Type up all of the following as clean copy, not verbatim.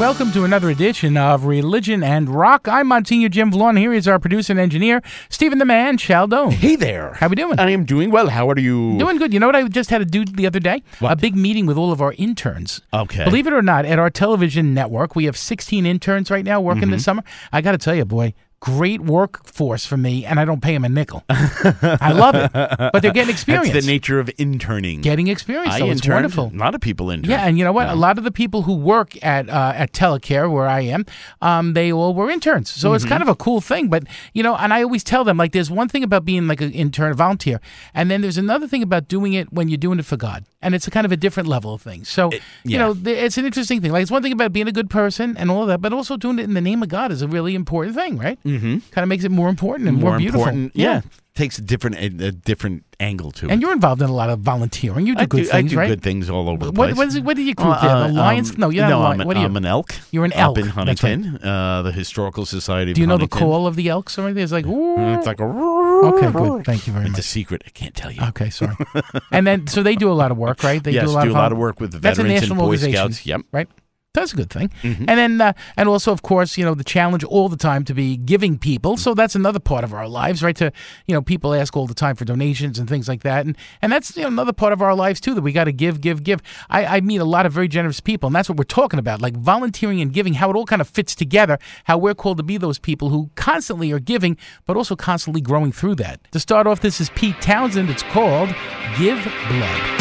welcome to another edition of Religion and Rock. I'm Monsignor Jim Vallone. Here is our producer and engineer, Stephen the Man Chaldone. Hey there. How we doing? I am doing well. How are you? Doing good. You know what I just had to do the other day? What? A big meeting with all of our interns. Okay. Believe it or not, at our television network, we have 16 interns right now working this summer. I got to tell you, boy, great workforce for me, and I don't pay them a nickel. I love it. But they're getting experience. That's the nature of interning. Getting experience, so it's wonderful. A lot of people intern. Yeah, and you know what? A lot of the people who work at Telecare, where I am, they all were interns. So it's kind of a cool thing. But, you know, and I always tell them, like, there's one thing about being like an intern, a volunteer, and then there's another thing about doing it when you're doing it for God. And it's a kind of a different level of things. So, you know, it's an interesting thing. Like, it's one thing about being a good person and all of that, but also doing it in the name of God is a really important thing, right? Mm-hmm. Kind of makes it more important and more beautiful. Important, yeah. Takes a different angle to it. And you're involved in a lot of volunteering. You do good things, right? I do good things all over the place. What do you call it? The Lions? No, you're not a lion. What are you? I'm an elk. You're an elk. Up in Huntington, the Historical Society of Do you know Huntington. the call of the elks or anything? It's like, It's like a... Okay, good. Thank you very much. It's a secret. I can't tell you. Okay, sorry. And then, so they do a lot of work, right? They do a lot of work with the That's a veterans national and Boy organization, Scouts. Yep. Right? That's a good thing. And then, and also, of course, you know, the challenge all the time to be giving people. So that's another part of our lives, right? To, you know, people ask all the time for donations and things like that. And that's, you know, another part of our lives, too, that we got to give. I meet a lot of very generous people, and that's what we're talking about, like volunteering and giving, how it all kind of fits together, how we're called to be those people who constantly are giving, but also constantly growing through that. To start off, this is Pete Townsend. It's called Give Blood.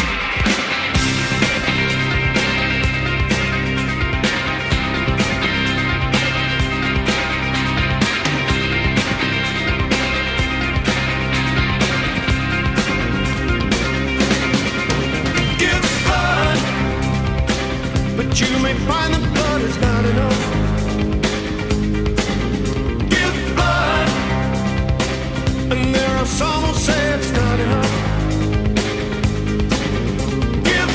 But you may find that blood is not enough. Give blood, and there are some who say it's not enough. Give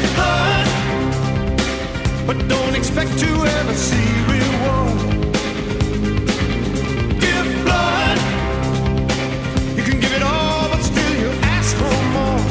blood, but don't expect to ever see reward. Give blood, you can give it all, but still you ask for more.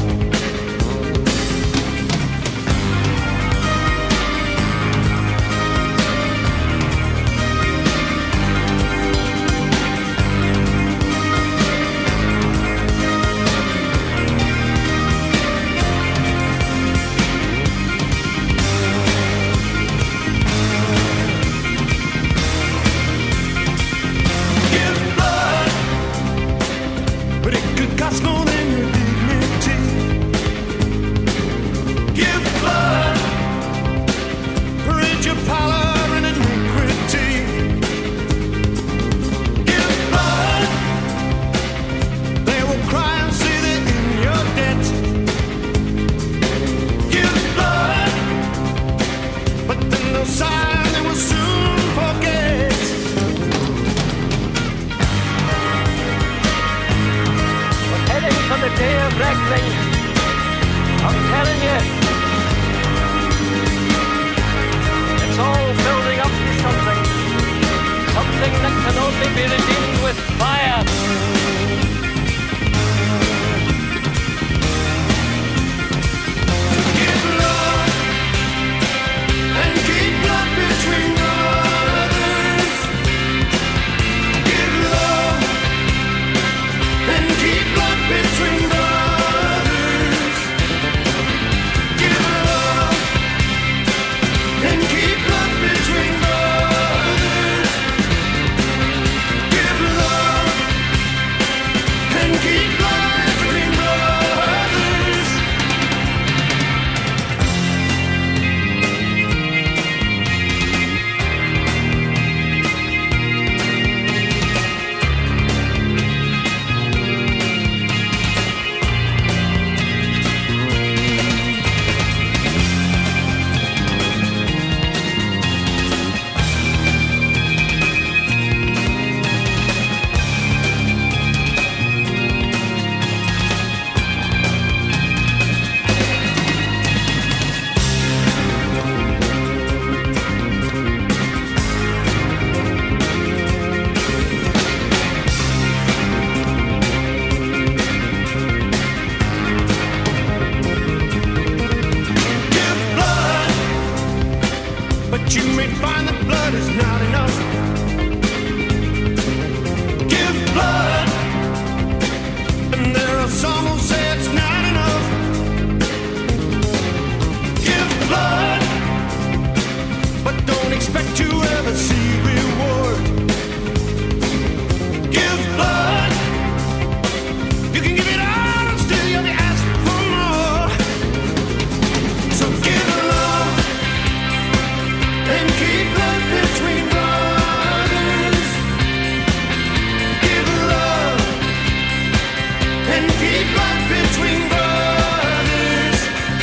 You can give it all and still you'll be asking for more. So give love and keep love between brothers. Give love and keep love between brothers.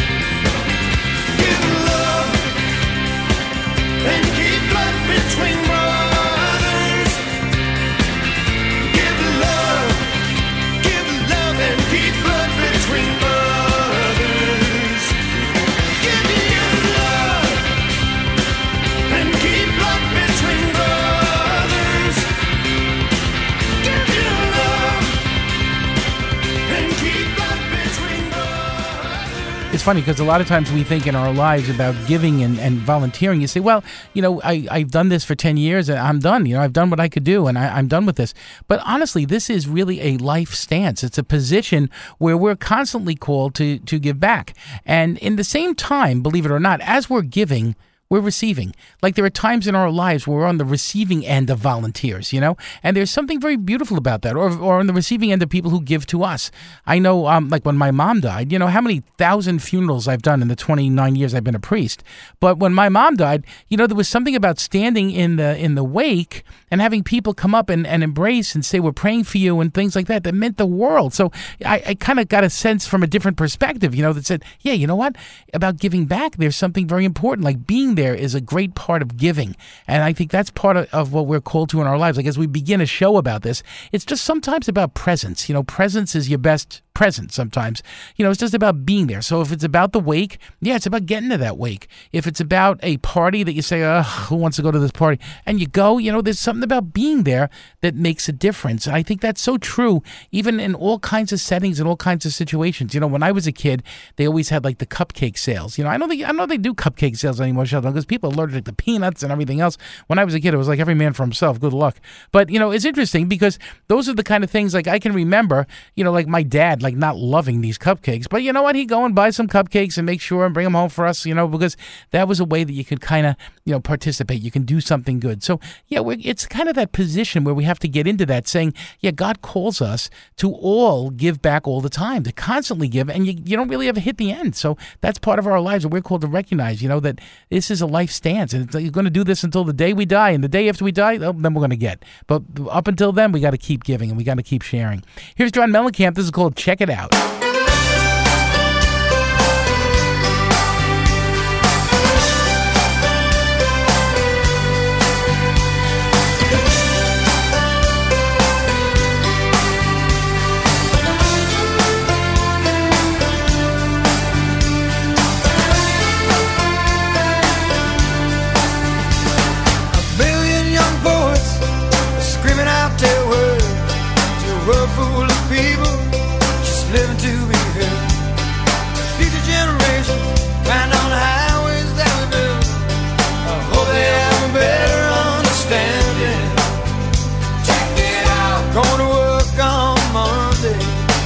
Give love and keep love between brothers. Give love and keep love between brothers. Give your love and keep love between brothers. Give your love and keep love between brothers. It's funny because a lot of times we think in our lives about giving and volunteering. You say, well, I've done this for 10 years and I'm done. I've done what I could do and I'm done with this. But honestly, this is really a life stance. It's a position where we're constantly called to give back. And in the same time, believe it or not, as we're giving, we're receiving. Like there are times in our lives where we're on the receiving end of volunteers, and there's something very beautiful about that, or on the receiving end of people who give to us. I know, like when my mom died, how many thousand funerals I've done in the 29 years I've been a priest. But when my mom died, there was something about standing in the wake and having people come up and embrace and say, we're praying for you and things like that meant the world. So I kind of got a sense from a different perspective, that said, yeah, you know what? About giving back, there's something very important, like being there is a great part of giving. And I think that's part of what we're called to in our lives. Like as we begin a show about this, it's just sometimes about presence. Presence is your best present sometimes. It's just about being there. So if it's about the wake, yeah, it's about getting to that wake. If it's about a party that you say, who wants to go to this party? And you go, there's something about being there that makes a difference. And I think that's so true, even in all kinds of settings and all kinds of situations. When I was a kid, they always had like the cupcake sales. I know they do cupcake sales anymore, Sheldon, because people are allergic to peanuts and everything else. When I was a kid, it was like every man for himself. Good luck. But, it's interesting because those are the kind of things like I can remember, like my dad, like not loving these cupcakes. But you know what? He'd go and buy some cupcakes and make sure and bring them home for us, because that was a way that you could kind of, participate. You can do something good. So, yeah, it's kind of that position where we have to get into that saying, yeah, God calls us to all give back all the time, to constantly give, and you don't really ever hit the end. So that's part of our lives that we're called to recognize, that this is a life stance, and you're going to do this until the day we die, and the day after we die, then we're going to get. But up until then, we got to keep giving, and we got to keep sharing. Here's John Mellencamp. This is called Check It Out. Full of people just living to be heard. Future generations riding on the highways that we build. I hope they have a better understanding. Check it out. Going to work on Monday.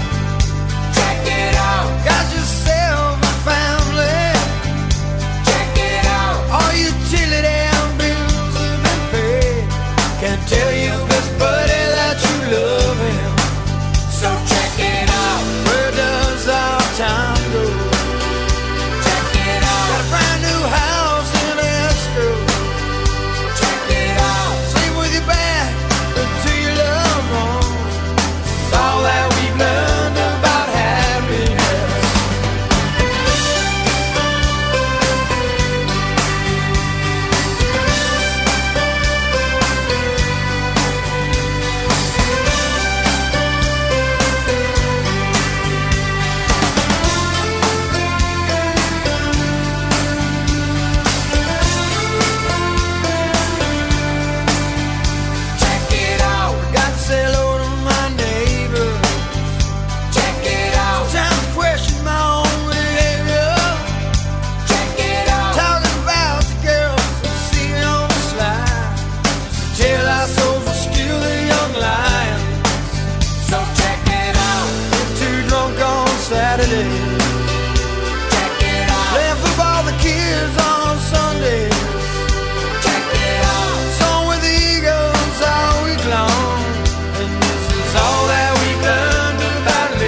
Check it out. Got yourself a family. Check it out. All your utility bills have been paid. Can't tell your best buddy that you love him. So check it out. Where does our time go? Check it out. Got a brand new house in escrow. Check it out. Sleep with your back to your loved ones. It's all that we've learned about happiness. All that we've learned about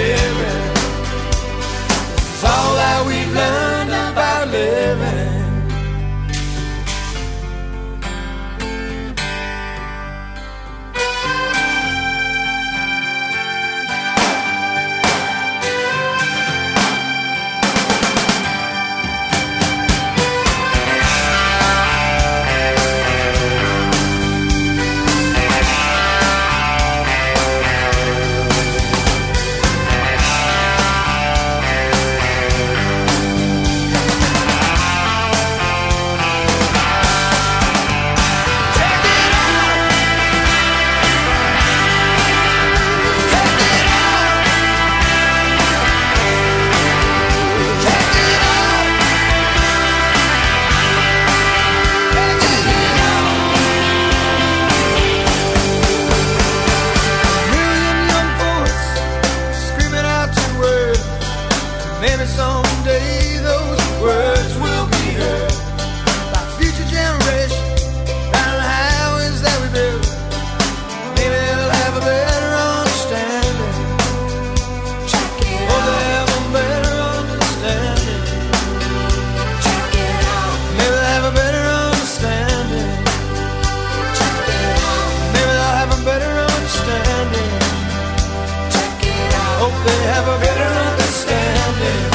Hope they have a better understanding.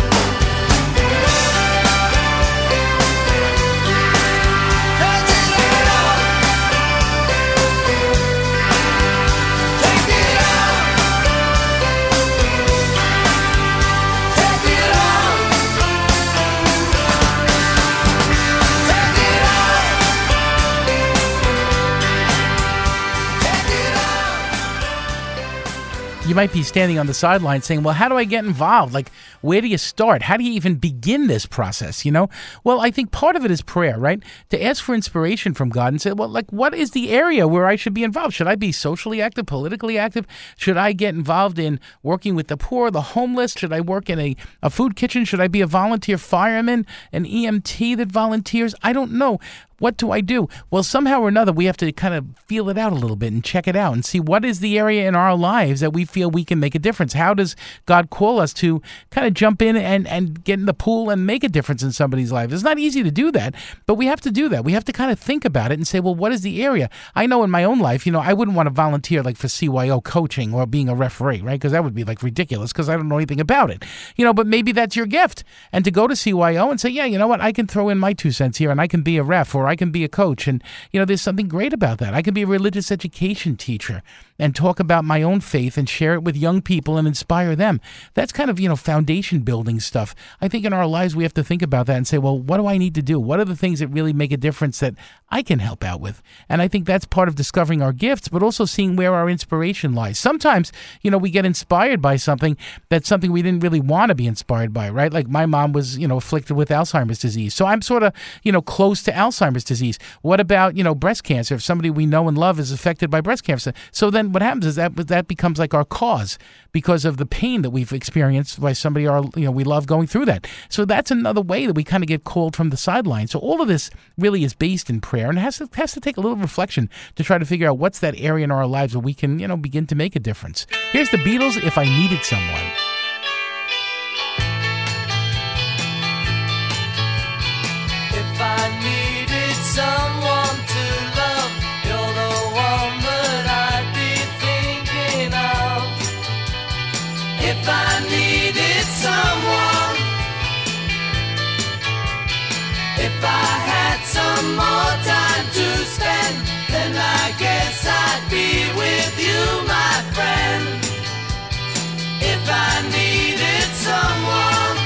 You might be standing on the sideline saying, well, how do I get involved? Like, where do you start? How do you even begin this process, you know? Well, I think part of it is prayer, right? To ask for inspiration from God and say, well, like, what is the area where I should be involved? Should I be socially active, politically active? Should I get involved in working with the poor, the homeless? Should I work in a food kitchen? Should I be a volunteer fireman, an EMT that volunteers? I don't know. What do I do? Well, somehow or another, we have to kind of feel it out a little bit and check it out and see what is the area in our lives that we feel we can make a difference. How does God call us to kind of jump in and get in the pool and make a difference in somebody's life? It's not easy to do that, but we have to do that. We have to kind of think about it and say, well, what is the area? I know in my own life, you know, I wouldn't want to volunteer like for CYO coaching or being a referee, right? Because that would be like ridiculous because I don't know anything about it, you know, but maybe that's your gift. And to go to CYO and say, yeah, you know what, I can throw in my 2 cents here and I can be a ref or I can be a coach. And, you know, there's something great about that. I can be a religious education teacher and talk about my own faith and share it with young people and inspire them. That's kind of, you know, foundation building stuff. I think in our lives we have to think about that and say, well, what do I need to do? What are the things that really make a difference that I can help out with? And I think that's part of discovering our gifts, but also seeing where our inspiration lies. Sometimes, you know, we get inspired by something that's something we didn't really want to be inspired by, right? Like my mom was, you know, afflicted with Alzheimer's disease. So I'm sort of, you know, close to Alzheimer's disease. What about, you know, breast cancer? If somebody we know and love is affected by breast cancer. So then what happens is that becomes like our cause because of the pain that we've experienced by somebody we love going through that. So that's another way that we kind of get called from the sidelines. So all of this really is based in prayer and has to take a little reflection to try to figure out what's that area in our lives where we can, you know, begin to make a difference. Here's the Beatles, If I Needed Someone. If I needed someone to love, you're the one that I'd be thinking of. If I needed someone, if I had some more time to spend, then I guess I'd be with you, my friend. If I needed someone,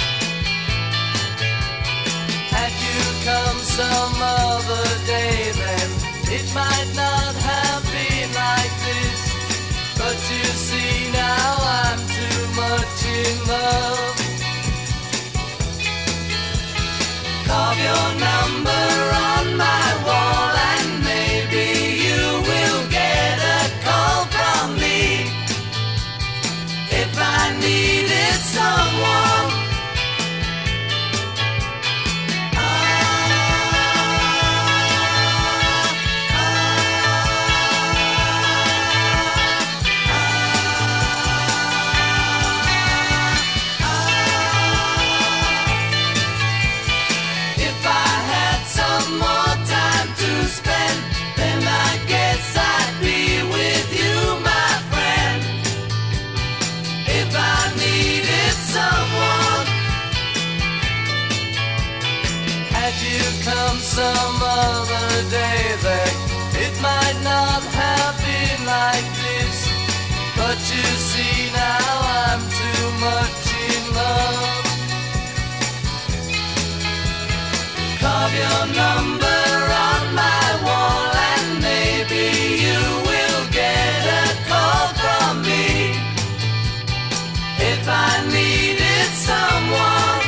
had you come some other day, then it might not have been like this. But you see now I'm too much in love. Carve your number on my wall and maybe you will get a call from me. If I needed someone, some other day that it might not have been like this. But you see now I'm too much in love. Carve your number on my wall and maybe you will get a call from me. If I needed someone,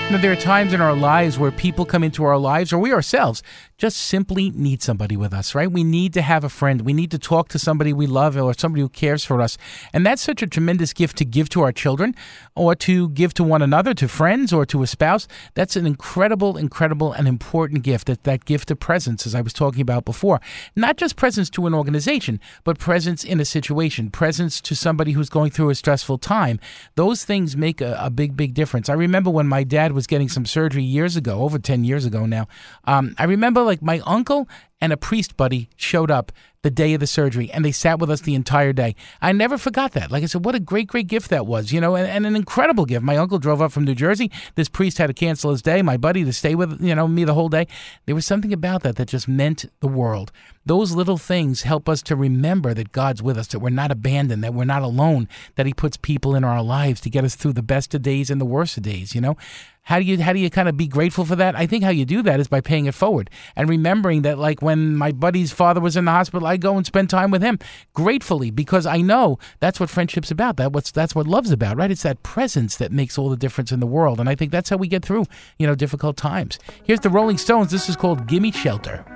There are times in our lives where people come into our lives, or we ourselves just simply need somebody with us, right? We need to have a friend. We need to talk to somebody we love or somebody who cares for us. And that's such a tremendous gift to give to our children or to give to one another, to friends or to a spouse. That's an incredible, incredible and important gift, that gift of presence, as I was talking about before. Not just presence to an organization, but presence in a situation, presence to somebody who's going through a stressful time. Those things make a big, big difference. I remember when my dad was getting some surgery years ago, over 10 years ago now. I remember like my uncle and a priest buddy showed up the day of the surgery, and they sat with us the entire day. I never forgot that. Like I said, what a great, great gift that was, and an incredible gift. My uncle drove up from New Jersey. This priest had to cancel his day. My buddy to stay with, me the whole day. There was something about that just meant the world. Those little things help us to remember that God's with us, that we're not abandoned, that we're not alone, that He puts people in our lives to get us through the best of days and the worst of days, How do you kind of be grateful for that? I think how you do that is by paying it forward and remembering that, like when my buddy's father was in the hospital, I go and spend time with him gratefully, because I know that's what friendship's about. That's what love's about, right? It's that presence that makes all the difference in the world. And I think that's how we get through, difficult times. Here's the Rolling Stones. This is called Gimme Shelter.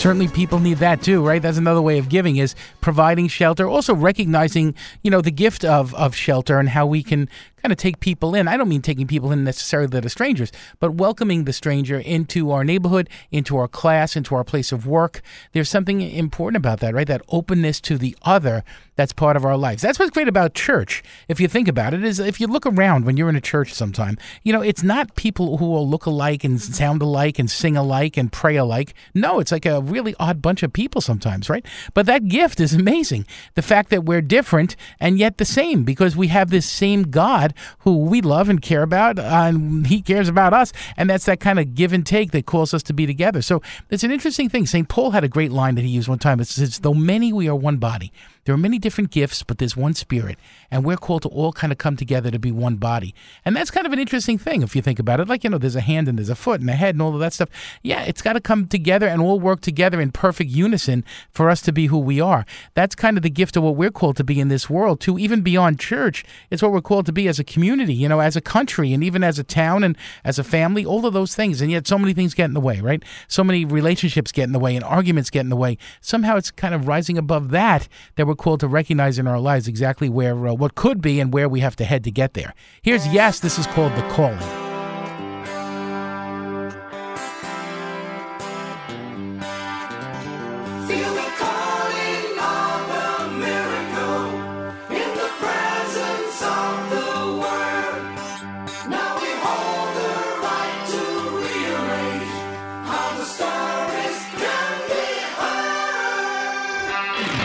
certainly people need that too, right? That's another way of giving, is providing shelter. Also recognizing, the gift of shelter and how we can kind of take people in. I don't mean taking people in necessarily that are strangers, but welcoming the stranger into our neighborhood, into our class, into our place of work. There's something important about that, right? That openness to the other that's part of our lives. That's what's great about church, if you think about it, is if you look around when you're in a church sometime, it's not people who all look alike and sound alike and sing alike and pray alike. No, it's like a really odd bunch of people sometimes, right? But that gift is amazing. The fact that we're different and yet the same, because we have this same God who we love and care about, and he cares about us, and that's that kind of give and take that calls us to be together. So it's an interesting thing. St. Paul had a great line that he used one time. It says, though many, we are one body. There are many different gifts, but there's one Spirit, and we're called to all kind of come together to be one body. And that's kind of an interesting thing if you think about it. Like, there's a hand and there's a foot and a head and all of that stuff. Yeah, it's got to come together and all work together in perfect unison for us to be who we are. That's kind of the gift of what we're called to be in this world, too, even beyond church. It's what we're called to be as a community, as a country, and even as a town and as a family, all of those things. And yet so many things get in the way, right? So many relationships get in the way and arguments get in the way. Somehow it's kind of rising above that we're called to recognize in our lives exactly where what could be and where we have to head to get there. Here's Yes, this is called The Calling. Feel the calling of the miracle in the presence of the word. Now we hold the right to rearrange how the stories can be heard.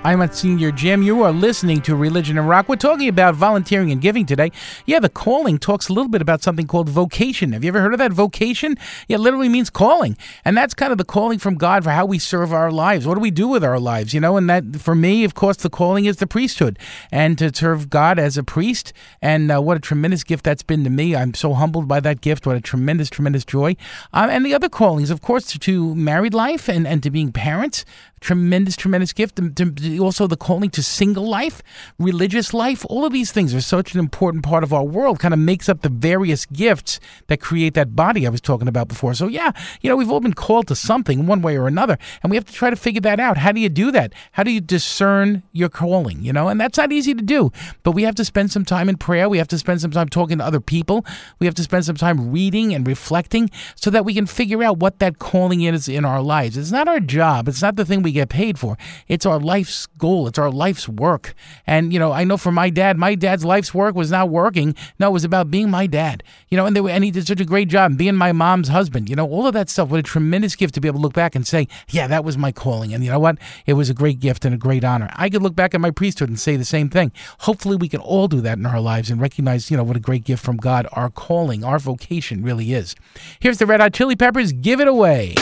I'm at Senior Jim. You are listening to Religion and Rock. We're talking about volunteering and giving today. Yeah, the calling talks a little bit about something called vocation. Have you ever heard of that? Vocation? Yeah, it literally means calling. And that's kind of the calling from God for how we serve our lives. What do we do with our lives? You know, and that, for me, of course, the calling is the priesthood. And to serve God as a priest, and what a tremendous gift that's been to me. I'm so humbled by that gift. What a tremendous, tremendous joy. And the other callings, of course, to married life and to being parents. Tremendous, tremendous gift. Also the calling to single life, religious life. All of these things are such an important part of our world, kind of makes up the various gifts that create that body I was talking about before. So yeah, you know, we've all been called to something one way or another, and we have to try to figure that out. How do you do that? How do you discern your calling, you know? And that's not easy to do, but we have to spend some time in prayer. We have to spend some time talking to other people. We have to spend some time reading and reflecting so that we can figure out what that calling is in our lives. It's not our job. It's not the thing we get paid for. It's our life's goal. It's our life's work. And, you know, I know for my dad's life's work was not working. No, it was about being my dad. You know, and he did such a great job being my mom's husband. You know, all of that stuff. What a tremendous gift to be able to look back and say, yeah, that was my calling. And you know what? It was a great gift and a great honor. I could look back at my priesthood and say the same thing. Hopefully we can all do that in our lives and recognize, you know, what a great gift from God our calling, our vocation really is. Here's the Red Hot Chili Peppers. Give it away.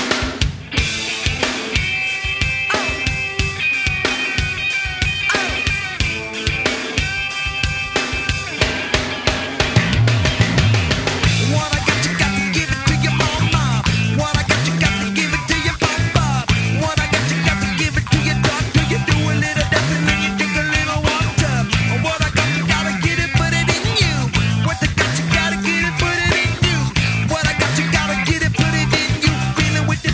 With the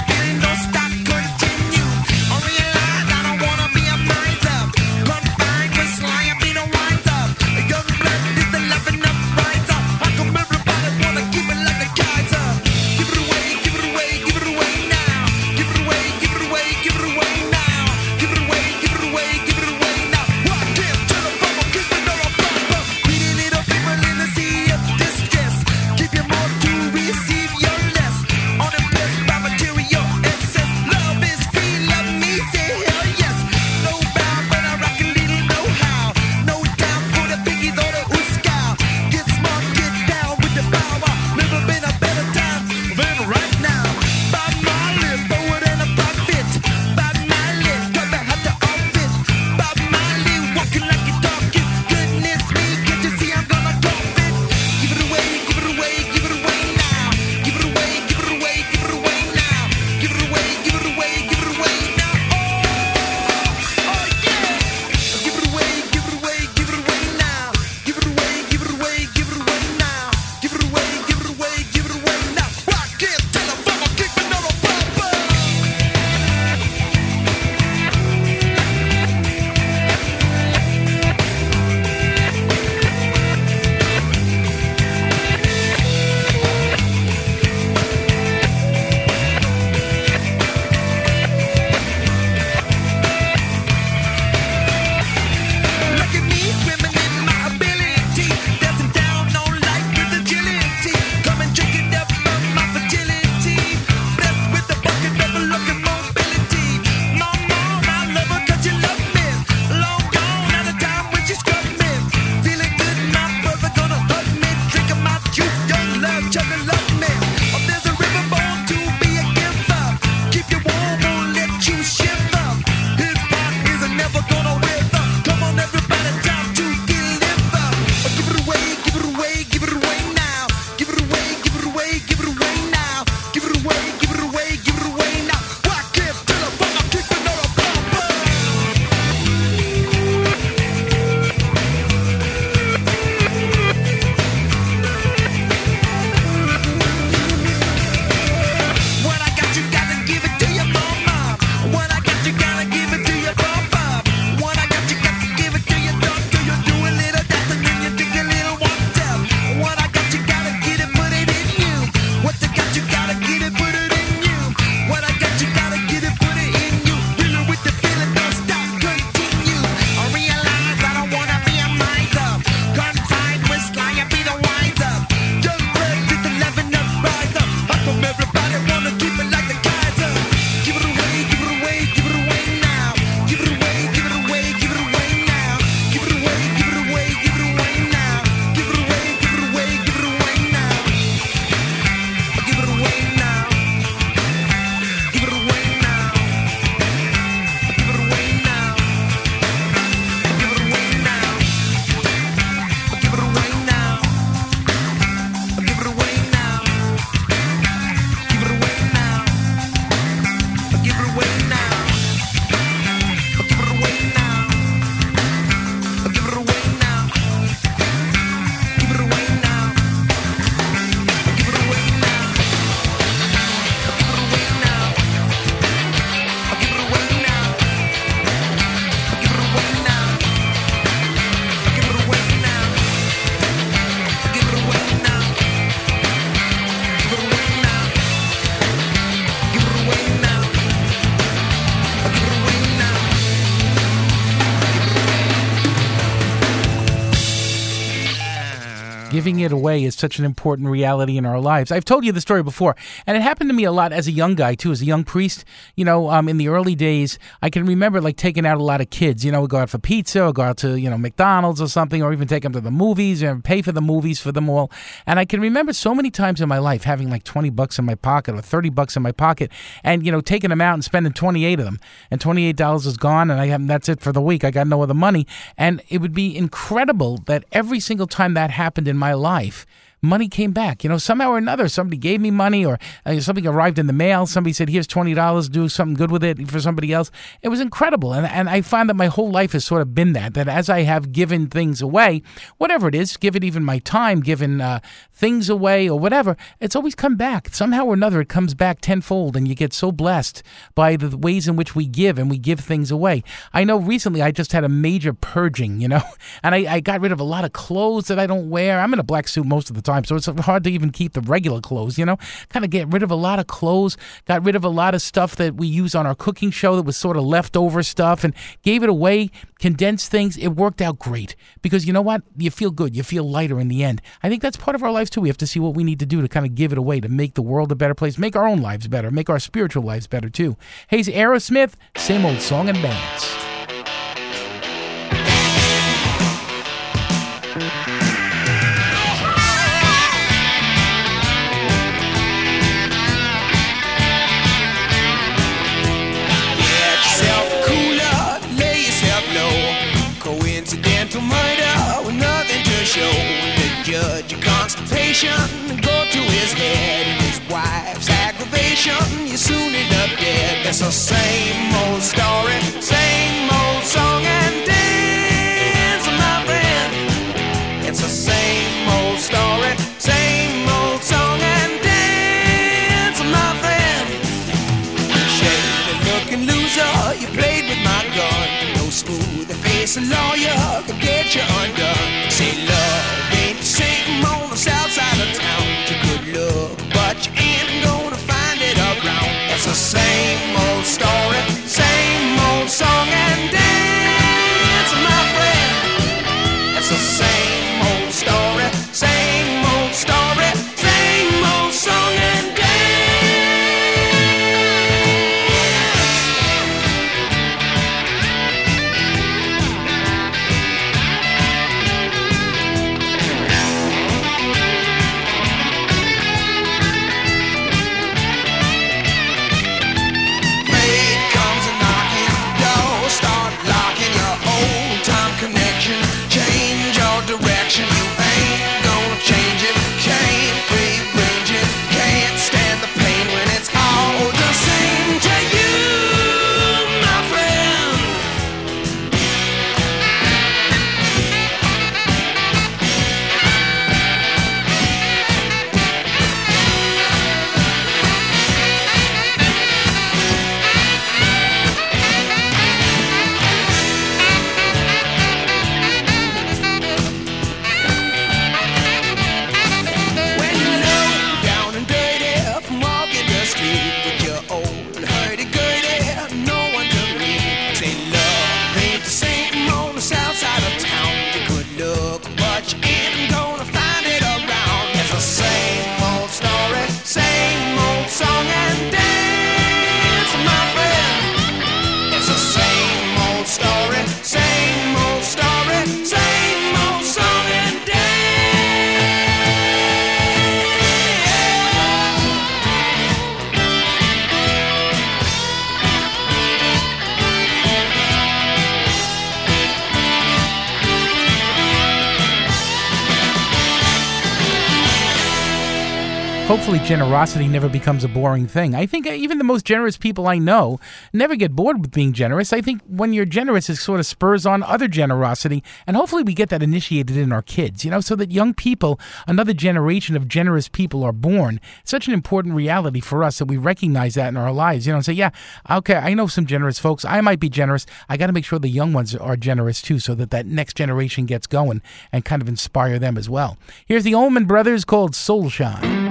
giving it away is such an important reality in our lives. I've told you the story before, and it happened to me a lot as a young guy, too, as a young priest. You know, in the early days, I can remember, like, taking out a lot of kids. You know, we'd go out for pizza or go out to, you know, McDonald's or something, or even take them to the movies and pay for the movies for them all. And I can remember so many times in my life having, like, $20 in my pocket or $30 in my pocket and, you know, taking them out and spending 28 of them. And $28 is gone, and that's it for the week. I got no other money. And it would be incredible that every single time that happened in my life, money came back. You know, somehow or another, somebody gave me money, or something arrived in the mail. Somebody said, here's $20, do something good with it for somebody else. It was incredible. And I find that my whole life has sort of been that as I have given things away, whatever it is, given even my time, given things away or whatever, it's always come back. Somehow or another, it comes back tenfold, and you get so blessed by the ways in which we give, and we give things away. I know recently I just had a major purging, you know, and I got rid of a lot of clothes that I don't wear. I'm in a black suit most of the time, so it's hard to even keep the regular clothes, you know. Kind of get rid of a lot of clothes, got rid of a lot of stuff that we use on our cooking show that was sort of leftover stuff, and gave it away, condensed things. It worked out great because you know what? You feel good. You feel lighter in the end. I think that's part of our lives too. We have to see what we need to do to kind of give it away, to make the world a better place, make our own lives better, make our spiritual lives better too. Here's Aerosmith, Same Old Song and Dance. Judge your constipation, go to his head, and his wife's aggravation, you soon end up dead. It's the same old story, same old song and dance, my friend. It's the same old story, same old song and dance, my friend. Shady looking loser, you played with my gun. No smooth face a lawyer could get you undone. Say love ain't the same on the south side of town. You could look, but you ain't gonna find it around. It's the same old story, same old song and dance, my friend. It's the same old story, same old story, same old song and dance. Hopefully generosity never becomes a boring thing. I think even the most generous people I know never get bored with being generous. I think when you're generous, it sort of spurs on other generosity, and hopefully we get that initiated in our kids, you know, so that young people, another generation of generous people are born. It's such an important reality for us that we recognize that in our lives, you know, and say, yeah, okay, I know some generous folks. I might be generous. I got to make sure the young ones are generous too, so that next generation gets going and kind of inspire them as well. Here's the Allman Brothers called Soul Shine.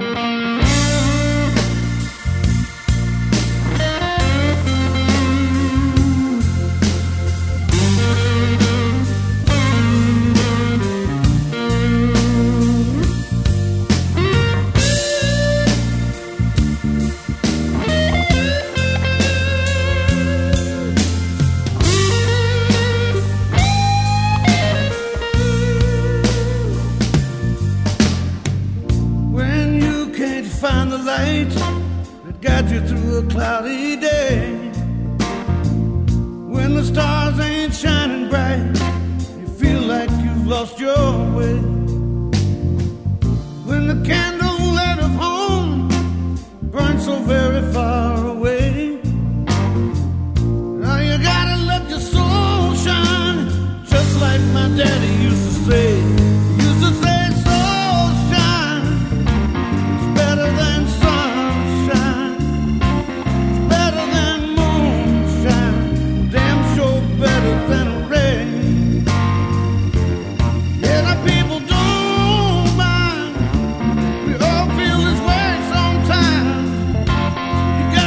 Got you through a cloudy day. When the stars ain't shining bright, you feel like you've lost your way. When the candle light of home burns so very far away, now you gotta let your soul shine, just like my daddy used to say. He used to say, soul shine, it's better than sunshine, it's better than moonshine, damn sure better than rain. Yeah, the people don't mind, we all feel this way sometimes. You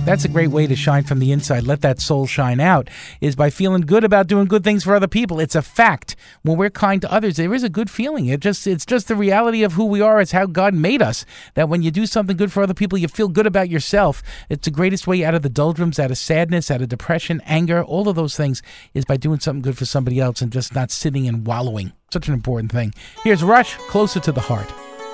That's a great way to shine from the inside. Let that soul shine out is by feeling good about doing good things for other people. It's a fact. When we're kind to others, there is a good feeling. It's just the reality of who we are. It's how God made us. That when you do something good for other people, you feel good about yourself. It's the greatest way out of the doldrums, out of sadness, out of depression, anger, all of those things is by doing something good for somebody else and just not sitting and wallowing. Such an important thing. Here's Rush, Closer to the Heart.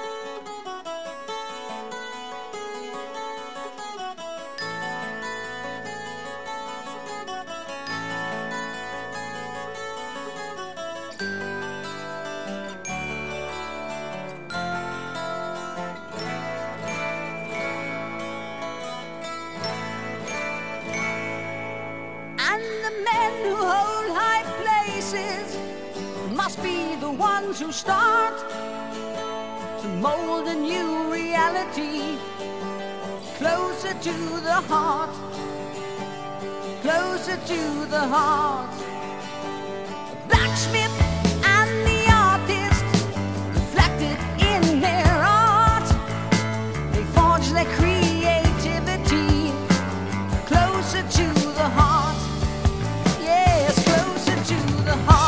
Must be the ones who start to mold a new reality closer to the heart, closer to the heart. The blacksmith and the artist reflected in their art. They forge their creativity closer to the heart. Yes, closer to the heart.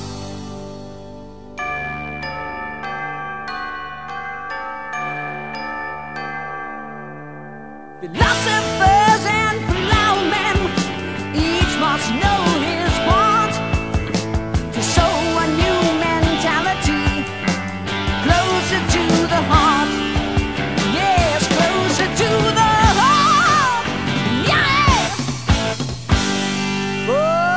Philosophers and plowmen, each must know his part to sow a new mentality closer to the heart. Yes, closer to the heart. Yeah. Oh.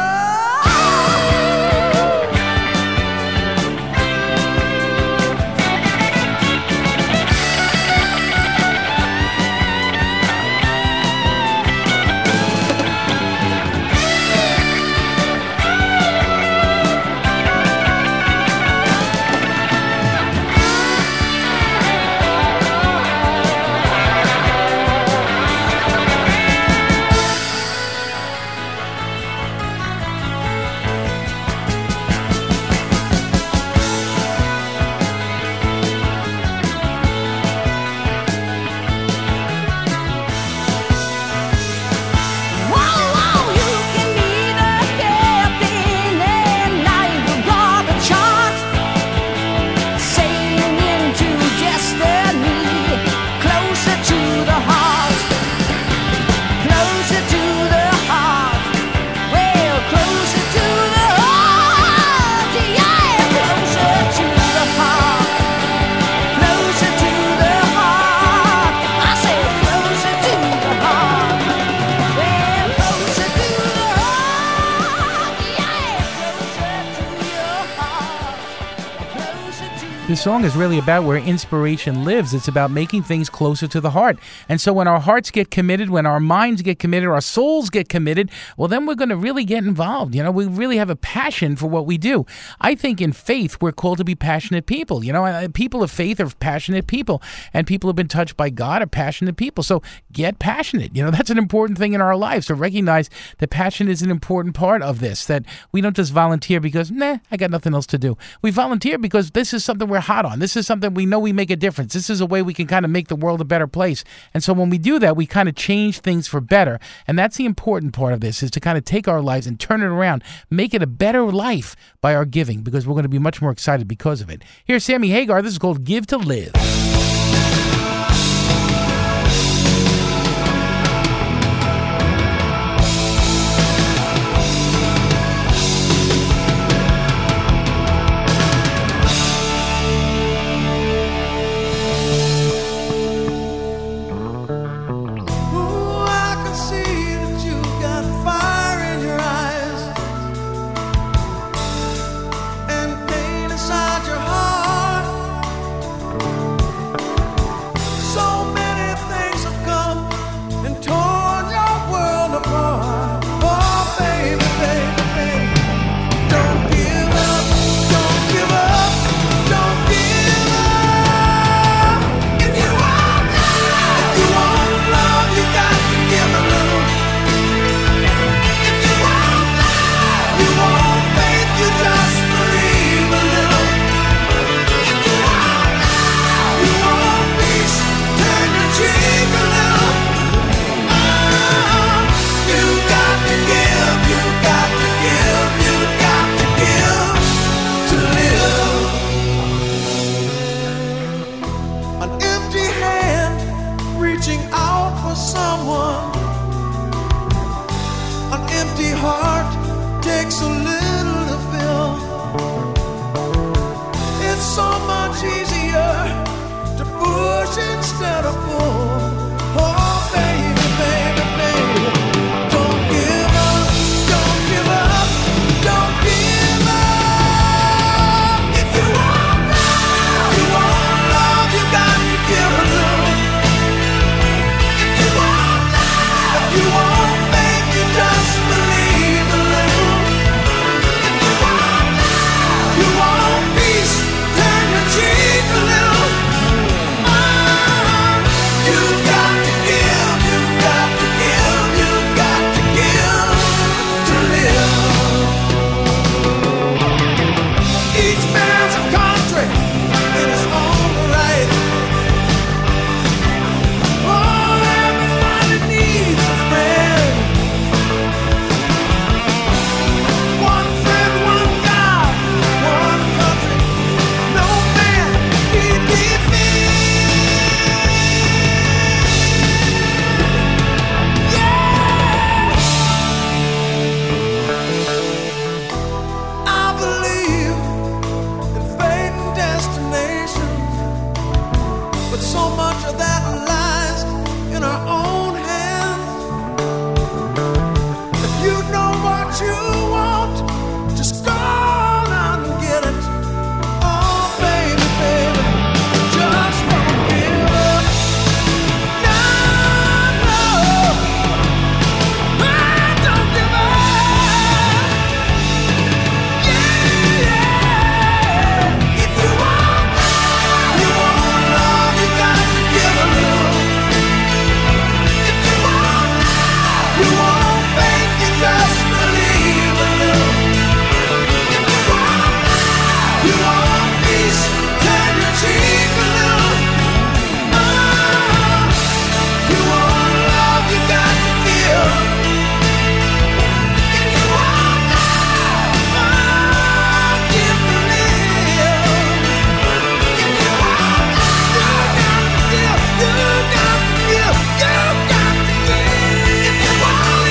This song is really about where inspiration lives. It's about making things closer to the heart. And so when our hearts get committed, when our minds get committed, our souls get committed, well, then we're going to really get involved. You know, we really have a passion for what we do. I think in faith, we're called to be passionate people. You know, people of faith are passionate people, and people who have been touched by God are passionate people. So get passionate. You know, that's an important thing in our lives, to recognize that passion is an important part of this, that we don't just volunteer because, I got nothing else to do. We volunteer because this is something we're hot on. This is something we know we make a difference. This is a way we can kind of make the world a better place. And so when we do that, we kind of change things for better. And that's the important part of this, is to kind of take our lives and turn it around, make it a better life by our giving, because we're going to be much more excited because of it. Here's Sammy Hagar. This is called Give to Live. reaching out for someone. An empty heart takes a little to fill. It's so much easier to push instead of pull. Oh, baby, baby, baby, don't give up, don't give up, don't give up. If you want love, you got to give a little. If you want love, if you want faith, you just believe a little. If you want love, you want peace, turn your cheek a little. You got to give, you got to give, you got to give to live. Each man's a country in his own right. Oh, everybody needs a friend. One friend, one God, one country. No man need be feared. I believe in fate and destination, but so much of that lies in our own hands. If you know what you want, just go on and get it. Oh, baby, baby, just don't give up. No, no, don't give up. If you want love, you got to give a little. If you want love, you want faith, you just believe a little. If you want love, you want peace, turn your cheek a little. You want love, you got to give. If you want love, give a little. If you want love, you got to give, you got to give, you got to give. If you want love.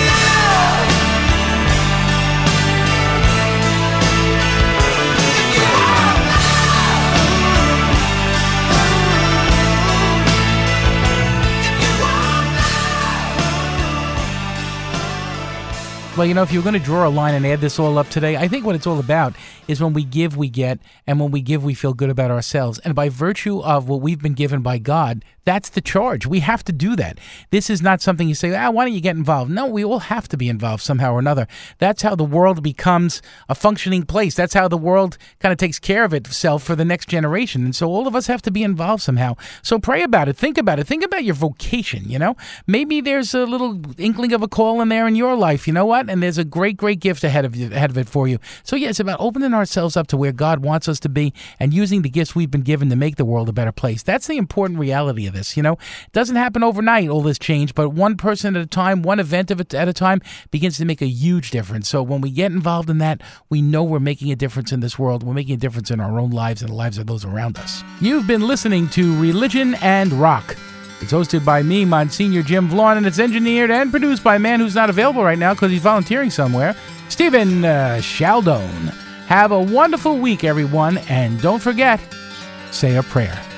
Well, you know, if you're going to draw a line and add this all up today, I think what it's all about is when we give, we get, and when we give, we feel good about ourselves. And by virtue of what we've been given by God, that's the charge. We have to do that. This is not something you say, why don't you get involved? No, we all have to be involved somehow or another. That's how the world becomes a functioning place. That's how the world kind of takes care of itself for the next generation. And so all of us have to be involved somehow. So pray about it. Think about it. Think about your vocation, you know? Maybe there's a little inkling of a call in there in your life, you know what? And there's a great, great gift ahead of it for you. So yeah, it's about opening ourselves up to where God wants us to be and using the gifts we've been given to make the world a better place. That's the important reality of this, you know? It doesn't happen overnight, all this change, but one person at a time, one event at a time begins to make a huge difference. So when we get involved in that, we know we're making a difference in this world. We're making a difference in our own lives and the lives of those around us. You've been listening to Religion and Rock. It's hosted by me, Monsignor Jim Vaughn, and it's engineered and produced by a man who's not available right now because he's volunteering somewhere, Stephen Shaldone. Have a wonderful week, everyone, and don't forget, say a prayer.